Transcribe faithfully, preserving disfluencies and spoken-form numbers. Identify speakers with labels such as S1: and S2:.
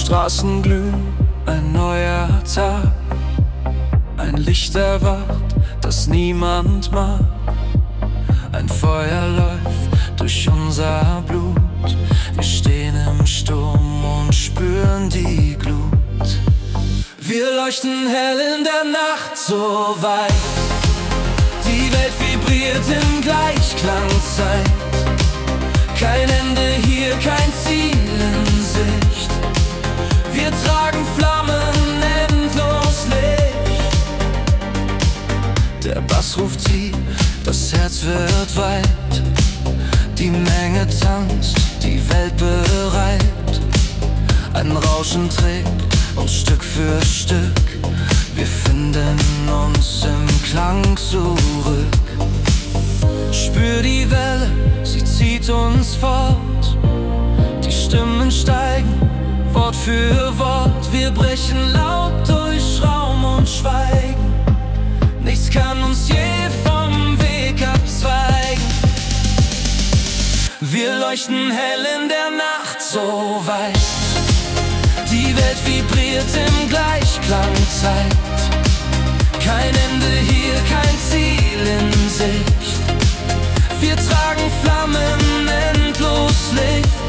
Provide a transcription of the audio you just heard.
S1: Straßen glühen, ein neuer Tag, ein Licht erwacht, das niemand mag. Ein Feuer läuft durch unser Blut, wir stehen im Sturm und spüren die Glut. Wir leuchten hell in der Nacht so weit, die Welt vibriert im Gleichklangzeit. Kein Ende hier, kein Ziel in Sicht, wir tragen Flammen, endlos Licht. Der Bass ruft sie, das Herz wird weit, die Menge tanzt, die Welt bereit. Ein Rauschen trägt uns Stück für Stück, wir finden uns im Klang zurück. Spür die Welle, sie zieht uns fort, die Stimmen steigen, Wort für Wort. Wir brechen laut durch Raum und Schweigen, nichts kann uns je vom Weg abzweigen. Wir leuchten hell in der Nacht so weit, die Welt vibriert im Gleichklangzeit. Kein Ende hier, kein Ziel in Sicht, wir tragen Flammen, endlos Licht.